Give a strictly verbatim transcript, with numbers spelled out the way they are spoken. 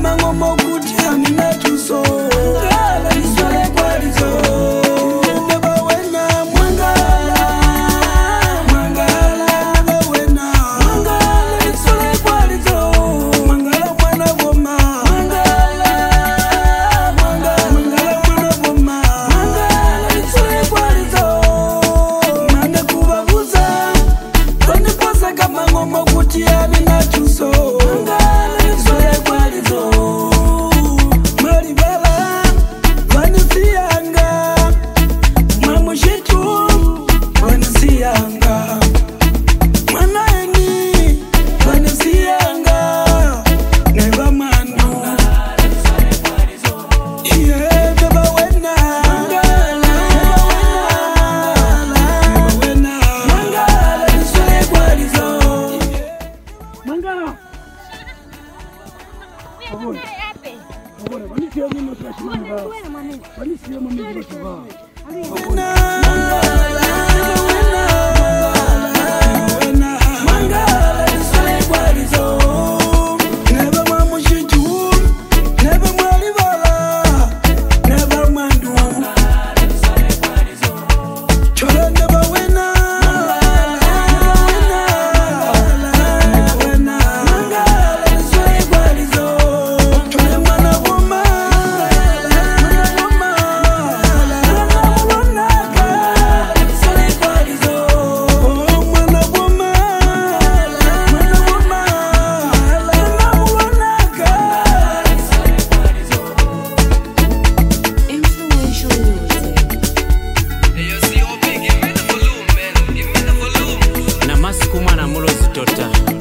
kama ngomo kutia minatuso Mangala isole kwa lizo Neba wena Mangala Mangala Neba wena Mangala isole kwa lizo Mangala mwana goma Mangala Mangala Mangala mwana goma Mangala isole kwa lizo Mane kubaguza Kone posa kama ngomo kutia minatuso Mangala isole kwa lizo Maribela Vanisianga Mamushitu Vanisianga Mwanaeni Vanisianga Neva manu Iye beba wena Mangala Neva wena Mangala isole kwa lizo Mangala Abone Abone Vanisiya mimi tunashimanga Vanisiya mimi tunashimanga Wena Mangala Wena Wena Mangala isole kwa lizo Neba mamushitu Neba mwalibala Neba mwandu Chora neba wena Wena Mangala isole kwa lizo Chora mwana goma Mwana goma isole kwa lizo Mwana goma Mwana goma Influential music. Hey, yo, C O B, give me the volume, man. Give me the volume. Na masiku mwana mulo zitota